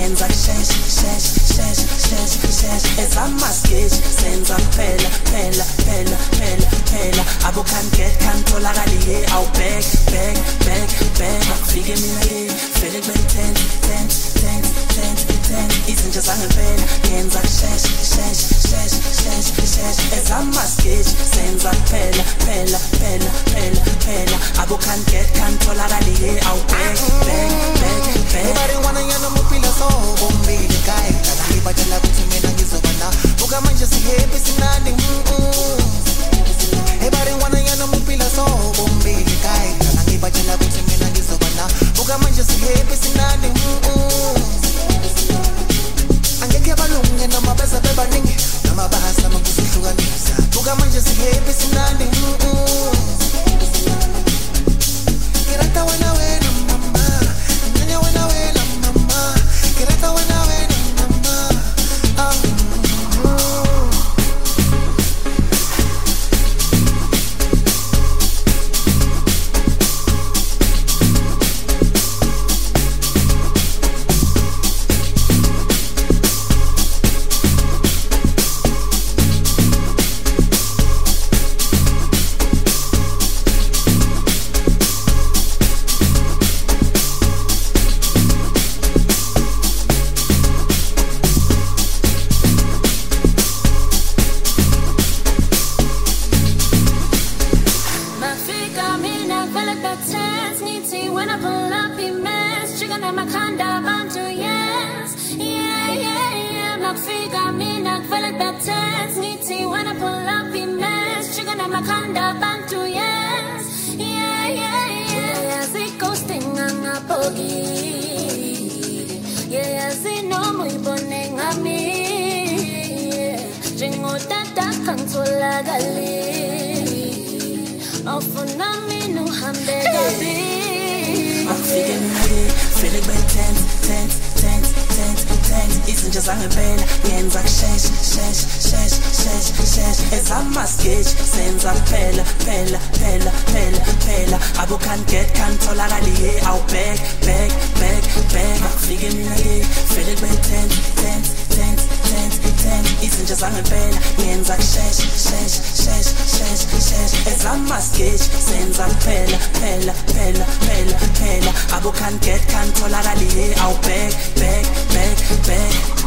ngenza kushesh shesh shesh shesh shesh ezamasketch senza phela phela phela phela phela abo can get can tholakali ye aw back back back back afike mina le fele kube 10 10 10 10 10 izinto zangempela ngenza kushesh shesh shesh shesh shesh ezamasketch senza phela phela phela phela phela abo can get can tholakali ye aw back back back back Everybody wanna yana mupila so bombili kai kana ngibatshela ukuthi mina ngizobana buka manje sihappy sinandi Everybody wanna yana mupila so bombili kai kana ngibatshela ukuthi mina ngizobana buka manje sihappy sinandi Angeke balunge noma bese bebaningi noma bahasa mangusihlukanisa buka manje sihappy sinandi Kirata wena wena mama Nanya wena wena mama Kirata wena wena mama Abo can get can tholakali ye aw back back back back